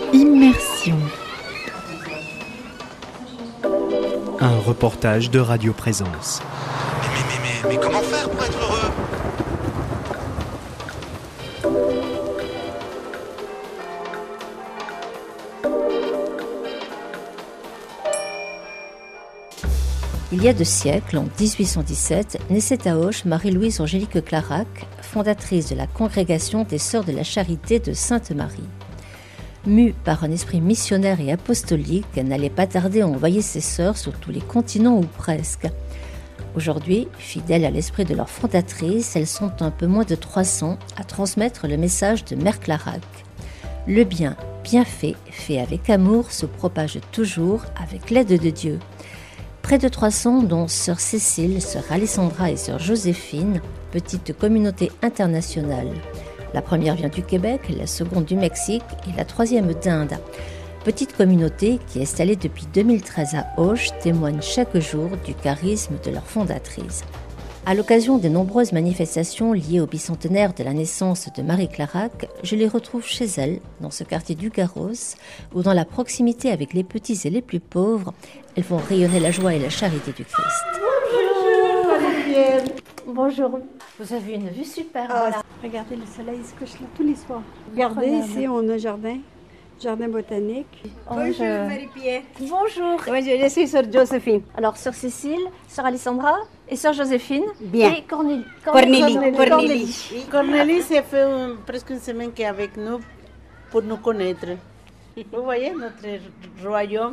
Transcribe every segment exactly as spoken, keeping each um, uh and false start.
Immersion. Un reportage de Radio Présence. Mais, mais, mais, mais, mais comment faire pour être heureux ? Il y a deux siècles, en dix-huit cent dix-sept, naissait à Auch Marie-Louise Angélique Clarac, fondatrice de la congrégation des Sœurs de la Charité de Sainte-Marie. Mue par un esprit missionnaire et apostolique, elle n'allait pas tarder à envoyer ses sœurs sur tous les continents ou presque. Aujourd'hui, fidèles à l'esprit de leur fondatrice, elles sont un peu moins de trois cents à transmettre le message de Mère Clarac. Le bien, bien fait, fait avec amour, se propage toujours avec l'aide de Dieu. Près de trois cents, dont sœur Cécile, sœur Alessandra et sœur Joséphine, petite communauté internationale. La première vient du Québec, la seconde du Mexique et la troisième d'Inde. Petite communauté qui, installée depuis deux mille treize à Auch, témoigne chaque jour du charisme de leur fondatrice. À l'occasion des nombreuses manifestations liées au bicentenaire de la naissance de Marie Clarac, je les retrouve chez elle, dans ce quartier du Garros, où dans la proximité avec les petits et les plus pauvres, elles font rayonner la joie et la charité du Christ. Bonjour, Olivier. Bonjour. Vous avez une vue super. Ah, voilà. Regardez, le soleil se couche là tous les soirs. Regardez, ici, on a un jardin, jardin botanique. Bonjour, je... Marie-Pierre. Bonjour. Moi, je suis sœur Joséphine. Alors, sœur Cécile, sœur Alessandra et sœur Joséphine. Bien. Et Cornélie. Cornélie. Cornélie. Cornélie. Oui, Cornélie, ça fait un, presque une semaine qu'elle est avec nous pour nous connaître. Vous voyez notre royaume.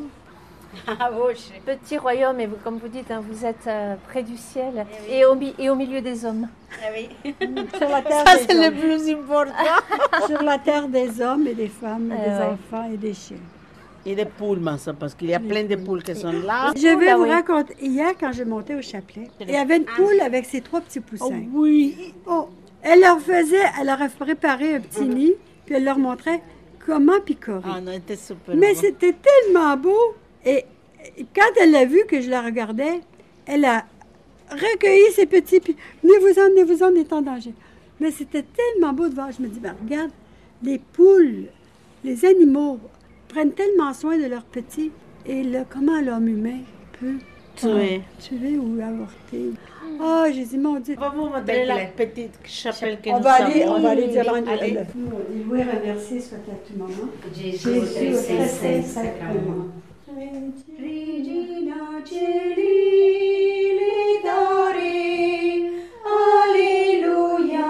Ah, petit royaume, et vous, comme vous dites, hein, vous êtes euh, près du ciel eh oui. et, au, et au milieu des hommes. Ah oui. Sur la terre Ça, des c'est hommes. le plus important. Sur la terre des hommes et des femmes, et Eh des ouais. enfants et des chiens. Et des poules, ça, parce qu'il y a Les plein de poules. poules qui sont là. Je vais Ah, vous oui. raconter, hier, quand je montais au chapelet, il y avait une poule avec ses trois petits poussins. Oh, oui. Oh, elle leur faisait, elle leur a préparé un petit nid, puis elle leur montrait comment picorer. Ah non, c'était super. Mais bon. c'était tellement beau. Et quand elle a vu que je la regardais, elle a recueilli ses petits, puis venez-vous-en, venez-vous-en, on est en danger. Mais c'était tellement beau de voir. Je me dis, ben, regarde, les poules, les animaux prennent tellement soin de leurs petits. Et là, comment l'homme humain peut Tuer. tuer ou avorter. Oh, j'ai dit, mon Dieu. On va vous montrer la petite chapelle que On nous va aller, avons. on va aller dire Allez. l'anglais. Nous, on dit, oui, remercié soit à tout moment. Jésus, Jésus, au très très saint saint sacrement. Regina Celi Litari, Alleluia,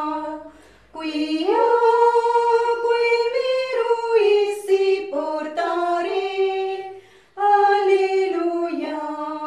quia qui miruissi portare, Alleluia,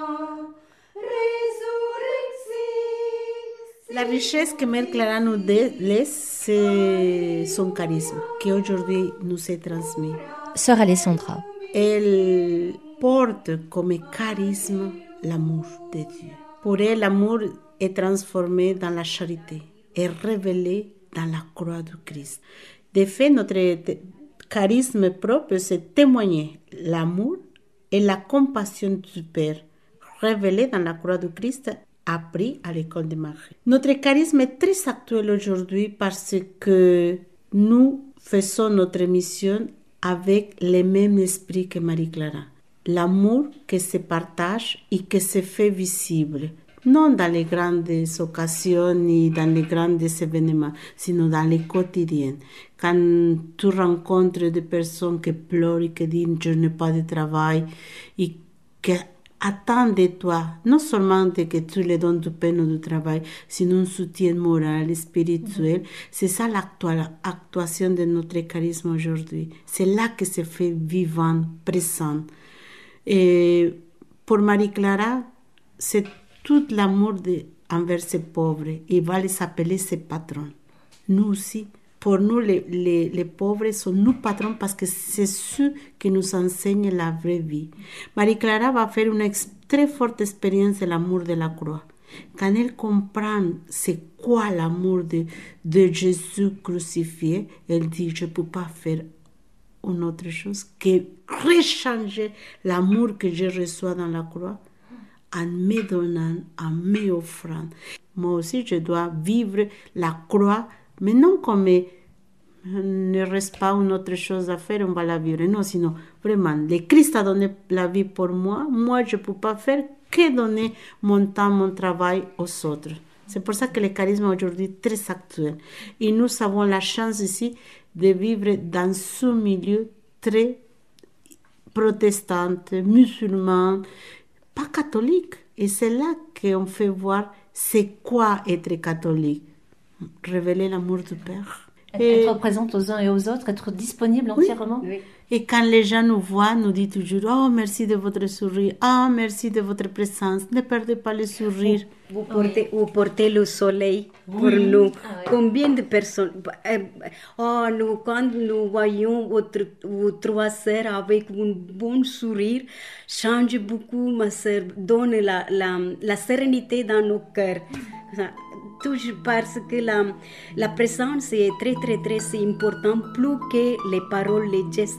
resurrexis. La richesse que Mère Clara nous dé- laisse, c'est son charisme, qui aujourd'hui nous est transmis. Sœur Alessandra. Elle porte comme charisme l'amour de Dieu. Pour elle, l'amour est transformé dans la charité, est révélé dans la croix du Christ. De fait, notre t- charisme propre, c'est témoigner l'amour et la compassion du Père, révélé dans la croix du Christ, appris à l'école de Marie. Notre charisme est très actuel aujourd'hui parce que nous faisons notre mission avec le même esprit que Marie Clara. L'amour qui se partage et qui se fait visible, non dans les grandes occasions ni dans les grands événements, sinon dans les quotidiens. Quand tu rencontres des personnes qui pleurent et qui disent « je n'ai pas de travail » et qui attendent de toi, non seulement que tu les donnes du pain ou du travail, sinon un soutien moral, spirituel. Mm-hmm. C'est ça l'actuation de notre charisme aujourd'hui. C'est là que se fait vivant, présent. Et pour Marie Clara, c'est tout l'amour de, envers ses pauvres. Il va les appeler ses patrons. Nous aussi. Pour nous, les, les, les pauvres sont nos patrons parce que c'est ceux qui nous enseignent la vraie vie. Marie Clara va faire une ex- très forte expérience de l'amour de la croix. Quand elle comprend c'est quoi l'amour de, de Jésus crucifié, elle dit, je ne peux pas faire une autre chose que rechanger l'amour que je reçois dans la croix en me donnant, en m'offrant. Moi aussi, je dois vivre la croix, mais non comme ne reste pas une autre chose à faire, on va la vivre. Non, sinon, vraiment, le Christ a donné la vie pour moi. Moi, je ne peux pas faire que donner mon temps, mon travail aux autres. C'est pour ça que le charisme aujourd'hui est très actuel. Et nous avons la chance ici de vivre dans ce milieu très protestant, musulman, pas catholique. Et c'est là qu'on fait voir c'est quoi être catholique. Révéler l'amour du Père. Et... Être présente aux uns et aux autres, être disponible entièrement. Oui. Oui. Et quand les gens nous voient, nous disent toujours « Oh, merci de votre sourire. Ah, oh, merci de votre présence. Ne perdez pas le sourire. » Vous portez, vous portez le soleil pour oui. nous. Ah, oui. Combien de personnes... Oh, nous, quand nous voyons votre, vos trois sœurs avec un bon sourire, change beaucoup, ma sœur, donne la, la, la sérénité dans nos cœurs. Toujours parce que la, la présence est très, très, très importante, plus que les paroles, les gestes.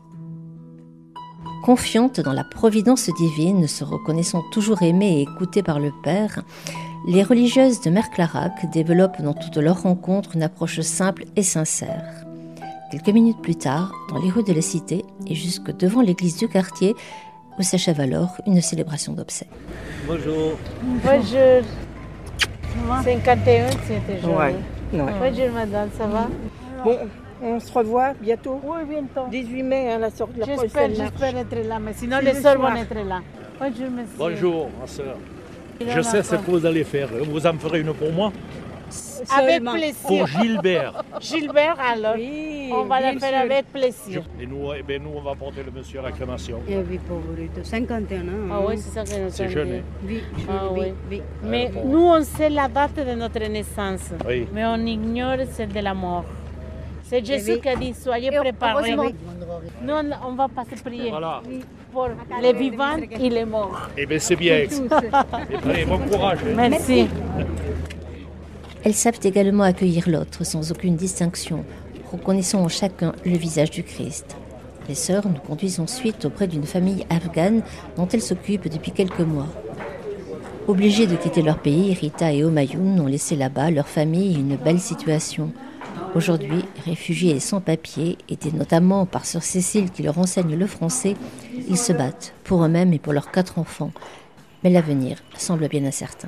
Confiantes dans la providence divine, se reconnaissant toujours aimées et écoutées par le Père, les religieuses de Mère-Clarac développent dans toutes leurs rencontres une approche simple et sincère. Quelques minutes plus tard, dans les rues de la cité et jusque devant l'église du quartier, où s'achève alors une célébration d'obsèques. Bonjour. Bonjour. cinquante et un, c'était joli. Ouais. Ouais. Bonjour madame, ça va? Bon, on se revoit bientôt. Oui, bientôt. dix-huit mai, hein, la sortie de la J'espère, prochaine j'espère être là, mais sinon c'est les sœurs vont soir. être là. Bonjour monsieur. Bonjour ma soeur. Je sais ce que vous allez faire. Vous en ferez une pour moi? Avec Seulement. plaisir. Pour Gilbert. Gilbert alors. Oui, on va la bien faire sûr. avec plaisir. Et nous, eh bien, nous, on va porter le monsieur à la crémation. Et oui, pauvre, cinquante et un ans. Ah oui, c'est ça que nous C'est avons jeune. dit. hein. Oui, Ah oui, oui. oui. Mais bon. nous, on sait la date de notre naissance, Oui. mais on ignore celle de la mort. C'est Jésus oui. qui a dit, soyez Et préparés. heureusement. Nous, on ne va pas se prier Voilà. pour les vivants et les morts. Eh bien, c'est bien. Allez, bon courage. hein. Merci. Elles savent également accueillir l'autre sans aucune distinction, reconnaissant en chacun le visage du Christ. Les sœurs nous conduisent ensuite auprès d'une famille afghane dont elles s'occupent depuis quelques mois. Obligées de quitter leur pays, Rita et Humayun ont laissé là-bas leur famille et une belle situation. Aujourd'hui, réfugiés et sans papiers, aidés notamment par sœur Cécile qui leur enseigne le français, ils se battent pour eux-mêmes et pour leurs quatre enfants. Mais l'avenir semble bien incertain.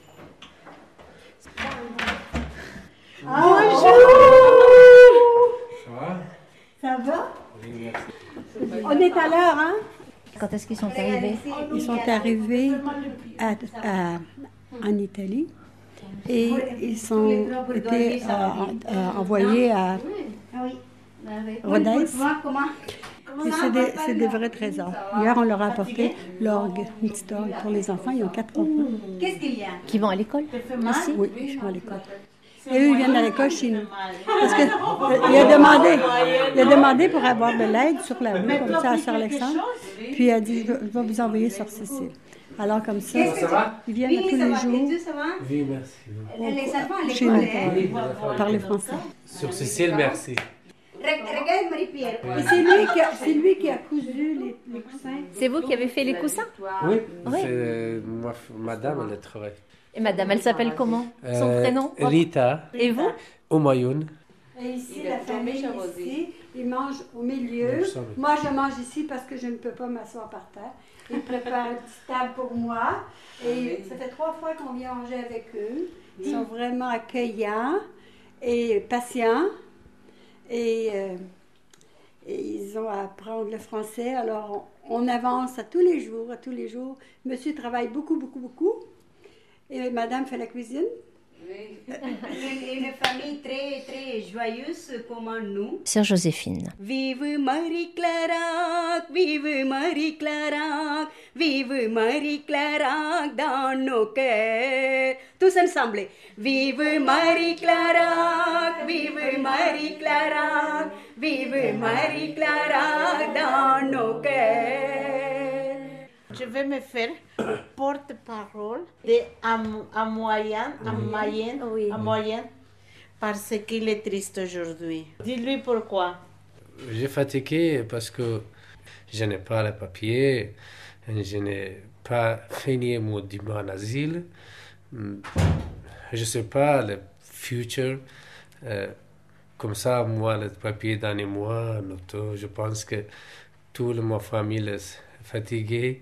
Bonjour! Ça va? On est à l'heure, hein? Quand est-ce qu'ils sont arrivés? Ils sont arrivés à, à- en Italie et ils sont été euh, euh, envoyés à Rodez. Et c'est des, c'est des vrais trésors. Hier, on leur a apporté l'orgue, une petite orgue pour les enfants. Ils ont quatre enfants. Qu'est-ce qu'il y a? Qui vont à l'école? Ici? Oui, je vais à l'école. Et eux, ils viennent à l'école chez nous. Parce qu'il a demandé, il a demandé pour avoir de l'aide sur la rue, comme ça, à Sœur Alexandre. Puis il a dit, je vais vous envoyer Sœur Cécile. Alors, comme ça, ils viennent tous les jours Oui, merci. Les enfants à chez nous l'école. pour parler français. Sur Cécile, merci. Regarde Marie-Pierre. Et c'est lui, qui a- c'est lui qui a cousu les, les coussins. C'est vous qui avez fait les coussins? Oui, Oui. c'est moi, madame, elle travaille. Et madame, elle s'appelle comment? Son Euh, prénom? Rita, Et vous? Humayun. Et ici, la famille, ici, ils mangent au milieu. Nous sommes- Moi, je mange ici parce que je ne peux pas m'asseoir par terre. Ils préparent une petite table pour moi. Et ça fait trois fois qu'on vient manger avec eux. Ils sont vraiment accueillants et patients. Et, euh, et ils ont à apprendre le français. Alors, on, on avance à tous les jours, à tous les jours. Monsieur travaille beaucoup, beaucoup, beaucoup. Et madame fait la cuisine. Une, une famille très, très joyeuse comme nous. Sœur Joséphine. Vive Marie-Clarac, vive Marie-Clarac, vive Marie-Clarac dans nos cœurs. Tous ensemble. Vive Marie-Clarac, vive Marie-Clarac, vive Marie-Clarac dans nos cœurs. Je vais me faire porte-parole de Am- Amoyen, Amoyen, Oui. Amoyen, parce qu'il est triste aujourd'hui. Dis-lui pourquoi. J'ai fatigué parce que je n'ai pas le papier, je n'ai pas fini mon diplôme en asile, je ne sais pas le futur, euh, comme ça, moi, le papier dans moi, je pense que toute ma famille est fatiguée.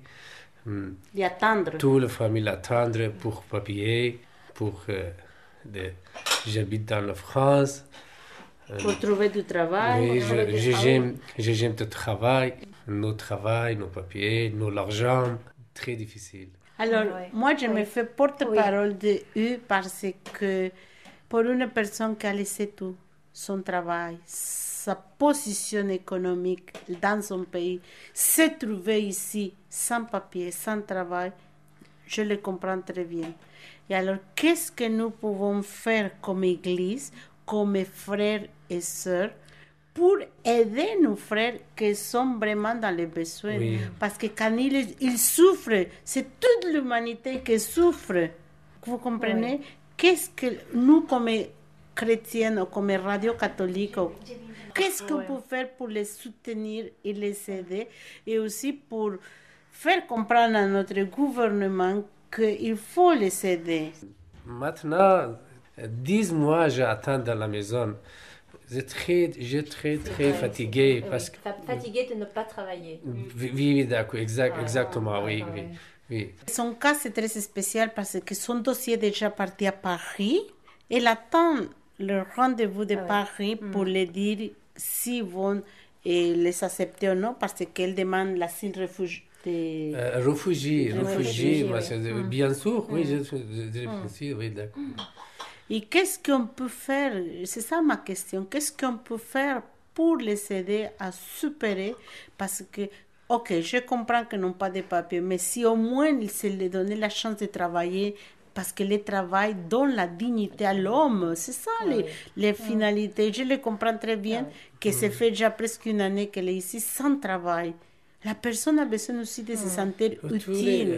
D'attendre. Toute la famille attendre pour papier, pour euh, de, j'habite dans la France. Pour trouver du travail. Oui, je, je, j'aime, je, j'aime le travail, nos travail, nos papiers, nos argent, très difficile. Alors, oui. moi, je oui. me fais porte-parole oui. de eux parce que pour une personne qui a laissé tout, son travail, sa position économique dans son pays, se trouver ici sans papier, sans travail, je le comprends très bien. Et alors, qu'est-ce que nous pouvons faire comme Église, comme frères et sœurs, pour aider nos frères qui sont vraiment dans les besoins? Oui. Parce que quand ils, ils souffrent, c'est toute l'humanité qui souffre. Vous comprenez? Oui. Qu'est-ce que nous, comme chrétiennes ou comme radio catholique, qu'est-ce qu'on oui. peut faire pour les soutenir et les aider, et aussi pour faire comprendre à notre gouvernement qu'il faut les aider? Maintenant, dix mois, j'attends dans la maison. Je suis très, je très, très fatigué. Oui, parce que... Fatigué de ne pas travailler. Oui, oui d'accord, exact, ah, exactement, ah, oui, ah, oui, oui. Son cas, c'est très spécial parce que son dossier est déjà parti à Paris. Elle attend le rendez-vous de ah, Paris oui. pour mm. les dire s'ils vont et les accepter ou non, parce qu'elle demande l'asile refugié. Des... Euh, réfugié, réfugié, oui. oui. bien sûr, mm. oui, je, je, je, mm. je, oui, d'accord. Mm. Et qu'est-ce qu'on peut faire? C'est ça ma question. Qu'est-ce qu'on peut faire pour les aider à supérer? Parce que, ok, je comprends qu'ils n'ont pas de papier, mais si au moins ils se leur donnaient la chance de travailler, parce que le travail donne la dignité à l'homme. C'est ça oui. les, les finalités. Je le comprends très bien, oui. que mm. ça fait déjà presque une année qu'elle est ici sans travail. La personne a besoin aussi de se sentir mm. utile.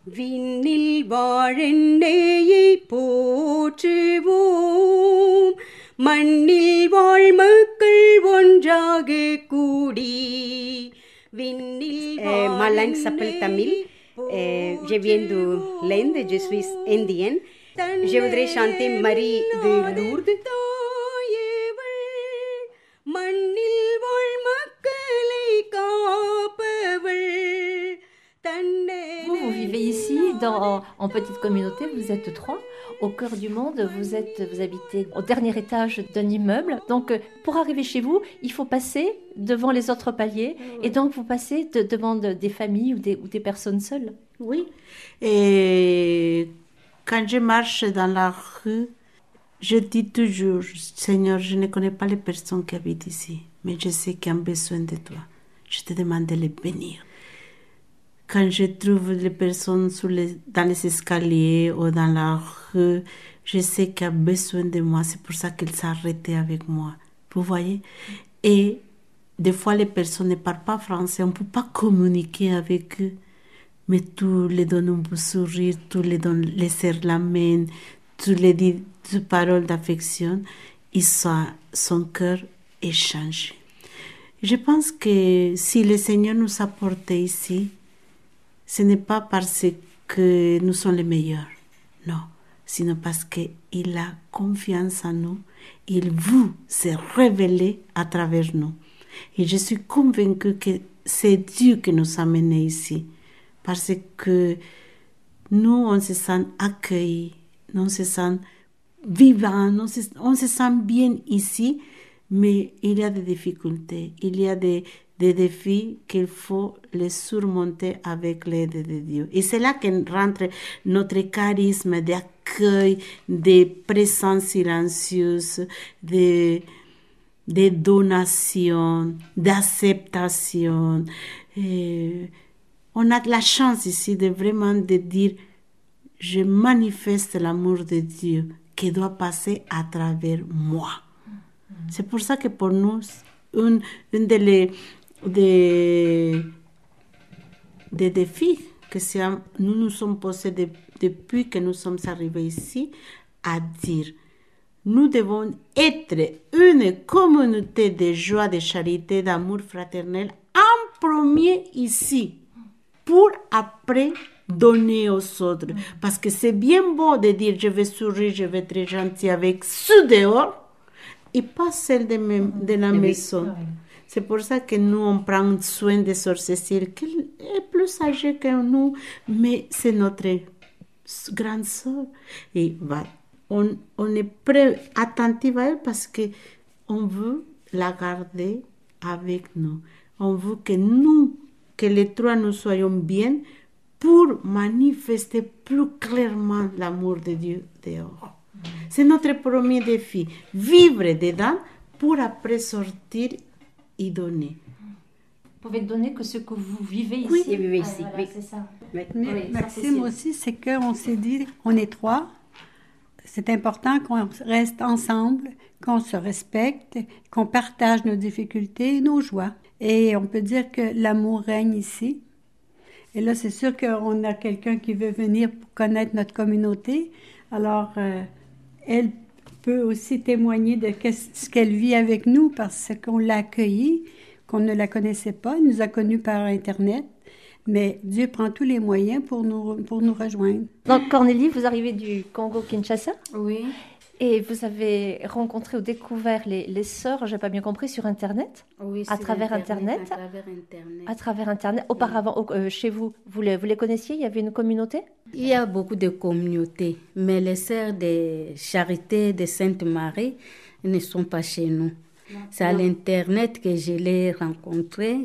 விண்ணில் வாழெண்ணையை போற்றுவோம், மண்ணில் வாழ் மக்கள் ஒன்றாக கூடி. Euh, ma langue s'appelle Tamil. Euh, je viens de l'Inde, je suis indienne. Je voudrais chanter Marie de Lourdes. Vous, vous vivez ici dans, en petite communauté, vous êtes trois, au cœur du monde, vous, êtes, vous habitez au dernier étage d'un immeuble. Donc, pour arriver chez vous, il faut passer devant les autres paliers. Et donc, vous passez de, devant de, des familles ou des, ou des personnes seules. Oui. Et quand je marche dans la rue, je dis toujours, Seigneur, je ne connais pas les personnes qui habitent ici, mais je sais qu'ils ont besoin de toi. Je te demande de les bénir. Quand je trouve les personnes sur les, dans les escaliers ou dans la rue, je sais qu'ils ont besoin de moi. C'est pour ça qu'ils s'arrêtent avec moi. Vous voyez? Et des fois, les personnes ne parlent pas français. On ne peut pas communiquer avec eux. Mais tu les donnes un beau sourire, tu les donnes, les serres la main, tu les dis des paroles d'affection. Et ça, son cœur est changé. Je pense que si le Seigneur nous a portés ici, ce n'est pas parce que nous sommes les meilleurs, non, sinon parce qu'il a confiance en nous, il veut se révéler à travers nous. Et je suis convaincue que c'est Dieu qui nous a menés ici, parce que nous, on se sent accueillis, on se sent vivants, on se, on se sent bien ici, mais il y a des difficultés, il y a des des défis qu'il faut les surmonter avec l'aide de Dieu. Et c'est là que rentre notre charisme d'accueil, de présence silencieuse, de, de donation, d'acceptation. Et on a la chance ici de vraiment de dire, je manifeste l'amour de Dieu qui doit passer à travers moi. C'est pour ça que pour nous, une, une des les Des, des défis que nous nous sommes posés de, depuis que nous sommes arrivés ici, à dire nous devons être une communauté de joie, de charité, d'amour fraternel en premier ici, pour après donner aux autres. Parce que c'est bien beau de dire je vais sourire, je vais être gentil avec ceux dehors, et pas celle de, me- de la maison. C'est pour ça que nous, on prend soin de Sœur Cécile, qui est plus âgée que nous, mais c'est notre grande sœur. Et bah, on, on est prêt, attentif à elle parce qu'on veut la garder avec nous. On veut que nous, que les trois, nous soyons bien pour manifester plus clairement l'amour de Dieu dehors. C'est notre premier défi, vivre dedans pour après sortir et donner. Vous pouvez donner que ce que vous vivez ici. Oui, vivez ici, Ah, voilà, oui. c'est ça. Mais Oui, ça, Maxime c'est- aussi, c'est qu'on s'est dit, on est trois, c'est important qu'on reste ensemble, qu'on se respecte, qu'on partage nos difficultés et nos joies. Et on peut dire que l'amour règne ici. Et là, c'est sûr qu'on a quelqu'un qui veut venir pour connaître notre communauté. Alors, euh, elle peut aussi témoigner de qu'est-ce- ce qu'elle vit avec nous parce qu'on l'a accueillie, qu'on ne la connaissait pas, elle nous a connus par Internet. Mais Dieu prend tous les moyens pour nous, pour nous rejoindre. Donc, Cornélie, vous arrivez du Congo-Kinshasa. Oui. Et vous avez rencontré ou découvert les, les sœurs, j'ai pas bien compris, sur Internet. Oui, À sur travers Internet. À travers Internet. À travers Internet. Auparavant, au- euh, chez vous, vous les, vous les connaissiez? Il y avait une communauté? Il y a beaucoup de communautés, mais les sœurs de Charité de Sainte-Marie ne sont pas chez nous. C'est à l'Internet que je les ai rencontrées.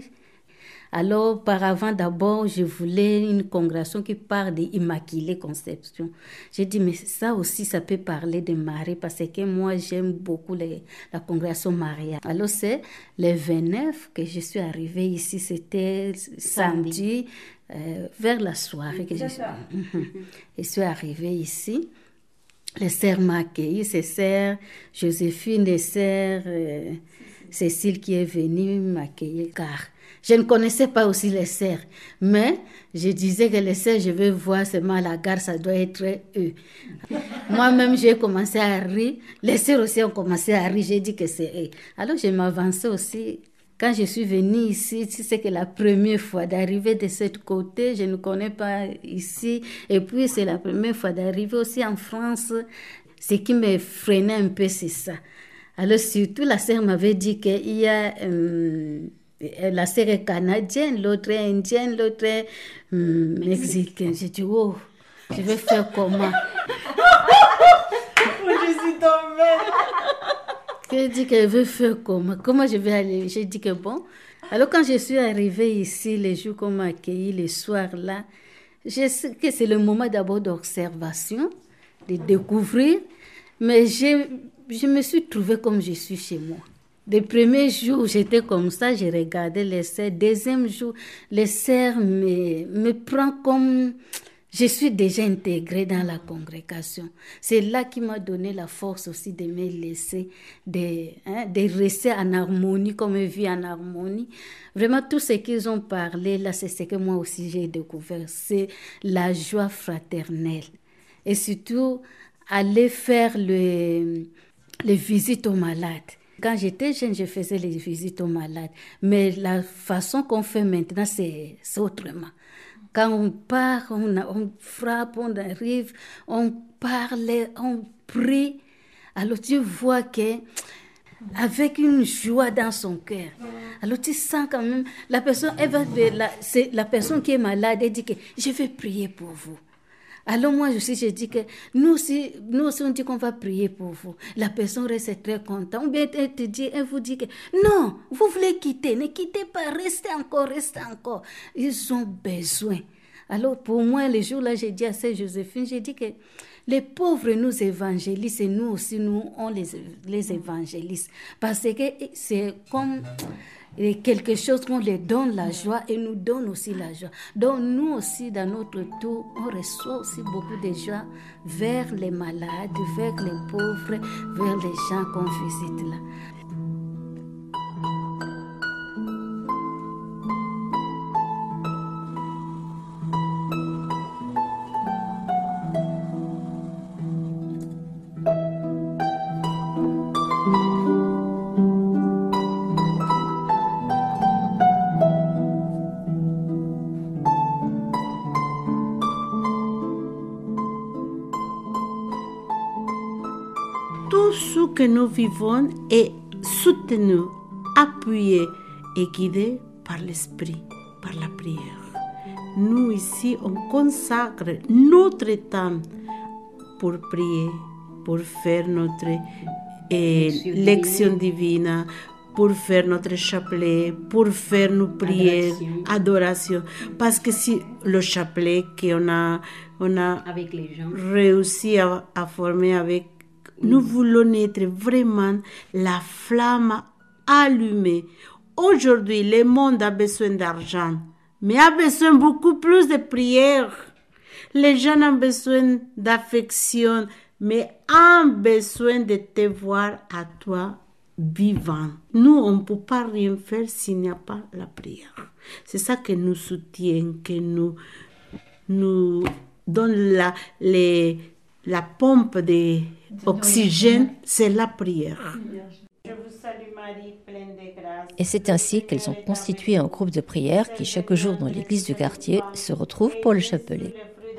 Alors, auparavant, d'abord, je voulais une congrégation qui parle d'Immaculée Conception. J'ai dit, mais ça aussi, ça peut parler de Marie, parce que moi, j'aime beaucoup les, la congrégation mariale. Alors, c'est le vingt-neuf que je suis arrivée ici, c'était samedi, euh, vers la soirée que je suis, Mhm. je suis arrivée ici. Les sœurs m'ont accueilli, ces sœurs Joséphine, les sœurs euh, Cécile qui est venue m'accueillir, car je ne connaissais pas aussi les sœurs, mais je disais que les sœurs, je vais voir seulement à la gare, ça doit être eux. Moi-même, j'ai commencé à rire, les sœurs aussi ont commencé à rire, j'ai dit que c'est eux. Alors, je m'avançais aussi. Quand je suis venue ici, c'est que la première fois d'arriver de ce côté, je ne connais pas ici. Et puis, c'est la première fois d'arriver aussi en France. Ce qui me freinait un peu, c'est ça. Alors, surtout, la sœur m'avait dit qu'il y a... Euh, la sœur est canadienne, l'autre est indienne, l'autre est euh, mexicaine. J'ai dit, oh, je vais faire comment? Je suis tombée. J'ai dit que je veux faire comment? Comment je vais aller? J'ai dit que bon. Alors, quand je suis arrivée ici, les jours qu'on m'a accueilli, les soirs là, je sais que c'est le moment d'abord d'observation, de découvrir, mais je, je me suis trouvée comme je suis chez moi. Les premiers jours, j'étais comme ça, je regardais les sœurs. Deuxième jour, les sœurs me, me prennent comme... Je suis déjà intégrée dans la congrégation. C'est là qui m'a donné la force aussi de me laisser, de, hein, de rester en harmonie, comme je vis en harmonie. Vraiment, tout ce qu'ils ont parlé, là, c'est ce que moi aussi j'ai découvert. C'est la joie fraternelle. Et surtout, aller faire le, les visites aux malades. Quand j'étais jeune, je faisais les visites aux malades. Mais la façon qu'on fait maintenant, c'est, c'est autrement. Quand on part, on, on frappe, on arrive, on parle, on prie. Alors tu vois que avec une joie dans son cœur. Alors tu sens quand même, la personne, elle va, la, c'est la personne qui est malade, elle dit que je vais prier pour vous. Alors moi aussi, je dis que nous aussi, nous aussi on dit qu'on va prier pour vous. La personne reste très contente. Ou bien elle te dit, elle vous dit que non, vous voulez quitter, ne quittez pas, restez encore, restez encore. Ils ont besoin. Alors pour moi, le jour-là, j'ai dit à Sœur Joséphine, j'ai dit que les pauvres nous évangélisent et nous aussi, nous, on les, les évangélise. Parce que c'est comme... Et quelque chose qu'on les donne la joie et nous donne aussi la joie. Donc nous aussi, dans notre tour, on reçoit aussi beaucoup de joie vers les malades, vers les pauvres, vers les gens qu'on visite là. que nous vivons est soutenu, appuyé et guidé par l'Esprit, par la prière. Nous ici, on consacre notre temps pour prier, pour faire notre eh, lection divine, pour faire notre chapelet, pour faire nos prières, adoration. adoration. Parce que si le chapelet qu'on a, on a avec les gens. réussi à, à former avec, mm. nous voulons être vraiment la flamme allumée. Aujourd'hui, le monde a besoin d'argent, mais a besoin beaucoup plus de prières. Les gens ont besoin d'affection, mais ont besoin de te voir à toi vivant. Nous, on ne peut pas rien faire s'il n'y a pas la prière. C'est ça qui nous soutient, qui nous, nous donne la, les, la pompe d'oxygène, c'est la prière. Je vous salue Marie, pleine de grâce. Et c'est ainsi qu'elles ont constitué un groupe de prière qui, chaque jour dans l'église du quartier, se retrouve pour le chapelet.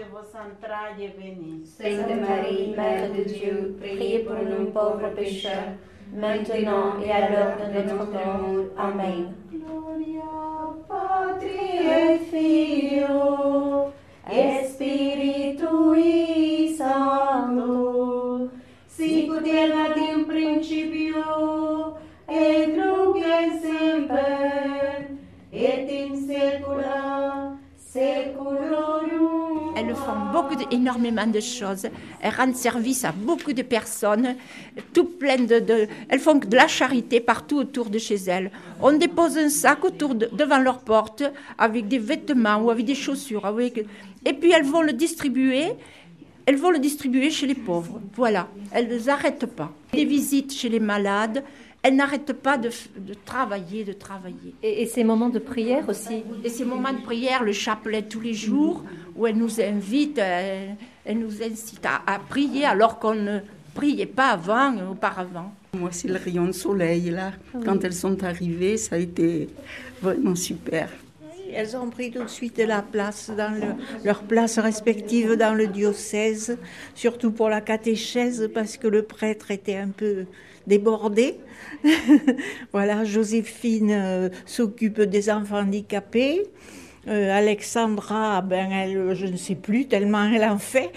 Sainte Marie, Mère de Dieu, priez pour nous pauvres pécheurs, maintenant et à l'heure de notre mort. Amen. Gloria Patri et Filio et Spiritui Sancto, sicut erat in principio et nunc et semper et in saecula saeculorum. Elles font beaucoup de, énormément de choses. Elles rendent service à beaucoup de personnes, tout plein de, de... Elles font de la charité partout autour de chez elles. On dépose un sac autour de, devant leur porte avec des vêtements ou avec des chaussures. Avec... Et puis elles vont le distribuer. Elles vont le distribuer chez les pauvres. Voilà. Elles ne s'arrêtent pas. Des visites chez les malades. Elles n'arrêtent pas de, de travailler, de travailler. Et, et ces moments de prière aussi. Et ces moments de prière, le chapelet tous les jours, où elles nous invitent, elles, elles nous incitent à, à prier alors qu'on ne priait pas avant, auparavant. Moi, c'est le rayon de soleil, là. Oui. Quand elles sont arrivées, ça a été vraiment super. Elles ont pris tout de suite la place dans le, leur place respective dans le diocèse, surtout pour la catéchèse, parce que le prêtre était un peu débordé. Voilà, Joséphine euh, s'occupe des enfants handicapés. Euh, Alexandra, ben elle, je ne sais plus tellement elle en fait.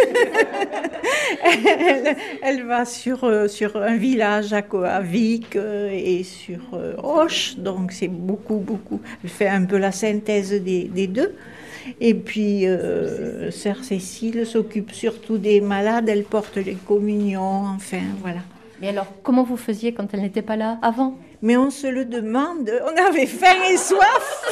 elle, elle va sur euh, sur un village à, à Vic euh, et sur euh, Auch, donc c'est beaucoup beaucoup. Elle fait un peu la synthèse des, des deux. Et puis euh, Sœur Cécile s'occupe surtout des malades. Elle porte les communions, enfin voilà. Mais alors, comment vous faisiez quand elle n'était pas là avant ? Mais on se le demande, on avait faim et soif.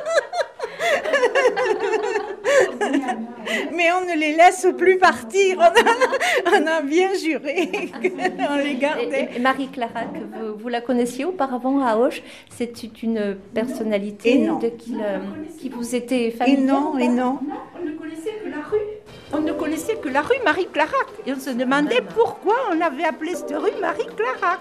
Mais on ne les laisse plus partir, on a, on a bien juré qu'on les gardait. Et, et Marie Clarac, vous, vous la connaissiez auparavant à Auch ? C'est une personnalité de, qui, le, qui vous était familière ? Et non, et non. On ne connaissait que la rue. On ne connaissait que la rue Marie Clarac. Et on se demandait pourquoi on avait appelé cette rue Marie Clarac.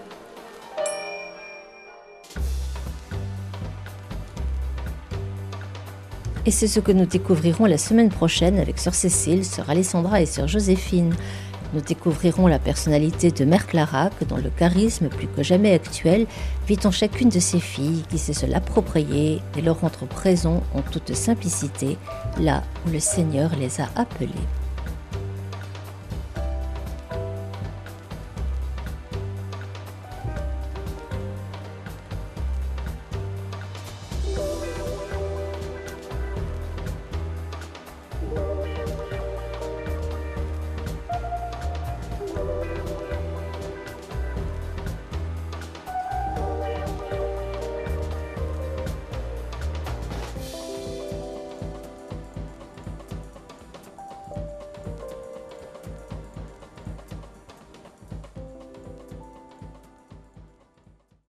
Et c'est ce que nous découvrirons la semaine prochaine avec Sœur Cécile, Sœur Alessandra et Sœur Joséphine. Nous découvrirons la personnalité de Mère Clarac, dont le charisme plus que jamais actuel vit en chacune de ses filles, qui sait se l'approprier et leur rendre présents en toute simplicité, là où le Seigneur les a appelées.